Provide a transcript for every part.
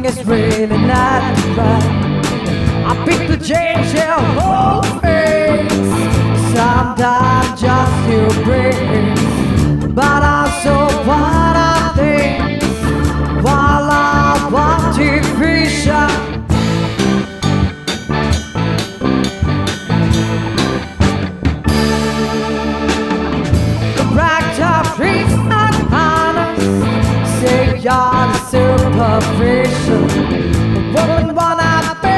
nothing is really natural. People change their whole face, sometimes just to breathe, but also what I think while I want to vision. The rector reads my harness, say you're the superficial woman, wanna be.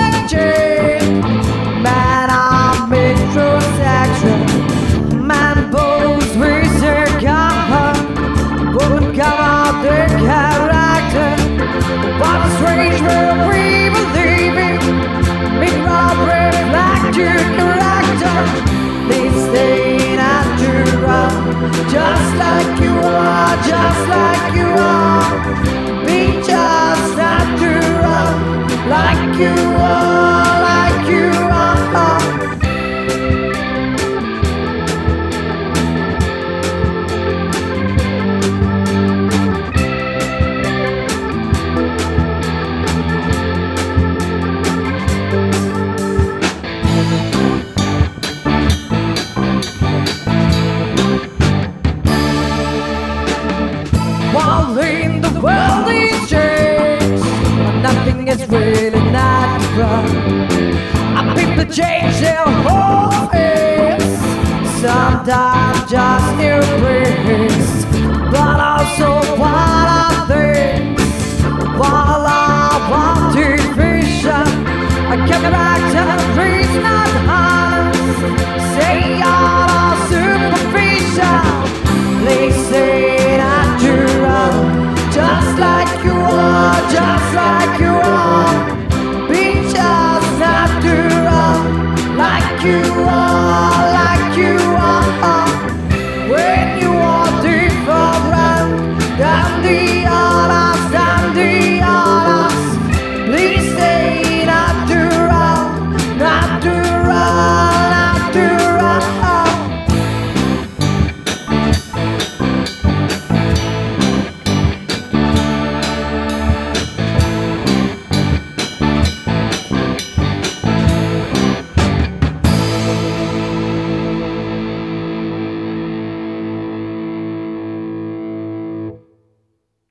Man, I'm metrosexual. Man, both with their gun wouldn't come out their character. What a strange world we believe in. Mirror reflect your character. They stay natural, just like you are, just like you are. Be just natural, like you are. While in the world is changed, nothing is really natural. People change their whole face, sometimes just to breathe.